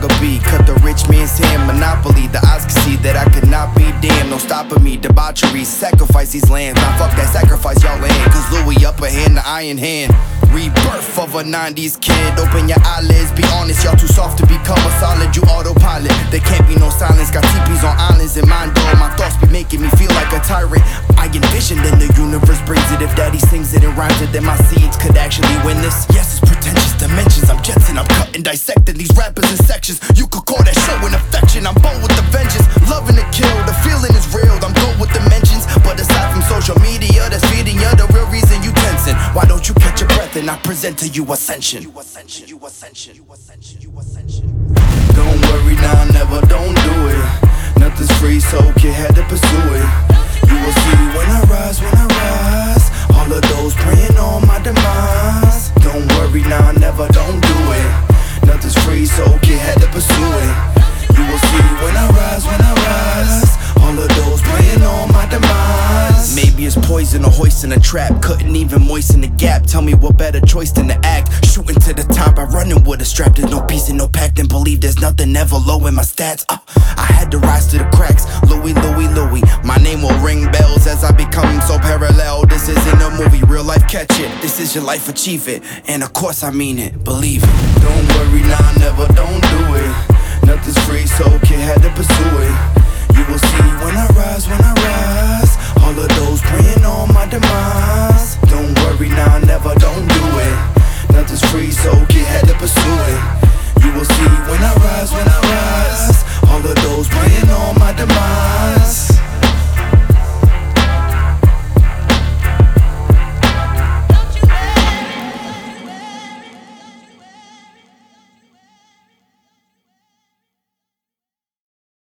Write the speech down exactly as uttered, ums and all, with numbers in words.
the beat, cut the rich man's hand. Monopoly, the eyes can see that I could not be damned. No stopping me, debauchery, sacrifice these lands. Now fuck that, sacrifice y'all land. Cause Louis upper hand, the iron hand. Rebirth of a nineties kid. Open your eyelids, be honest, y'all too soft to become a solid. You autopilot, there can't be no silence. Got teepees on islands in mind, though. My thoughts be making me feel like a tyrant. I envision then the universe brings it. If daddy sings it and rhymes it, then my seeds could actually win this. Yes, it's pretentious dimensions, I'm jetting, I'm cutting, dissecting these rappers in sections. You could call that show an affection. I'm born with the vengeance, loving to kill. The feeling is real, I'm good with dimensions. But aside from social media that's feeding you, the real reason you tensing. Why don't you catch your breath and I present to you ascension? You ascension, you ascension, you ascension, you ascension. Don't worry now, never, don't do it. Nothing's free, so kid had to pursue it. You will see when I rise, when I rise. All of those praying on my demise. Don't worry now, never, don't do it. Nothing's free, so kid had to pursue it. You will see when I rise, when I rise. All of those praying on my demise. Maybe it's poison or hoisting a trap. Couldn't even moisten the gap. Tell me what better choice than to act. Shooting to the top by running with a strap. There's no peace and no pact. And believe there's nothing ever low in my stats. uh, I had to rise to the cracks. Louis, Louis, Louis. My name will ring bells as I become so parallel. This isn't a movie, real life, catch it. This is your life, achieve it. And of course I mean it, believe it. Don't worry now, never, don't do it. Nothing's free, so kid had to pursue it.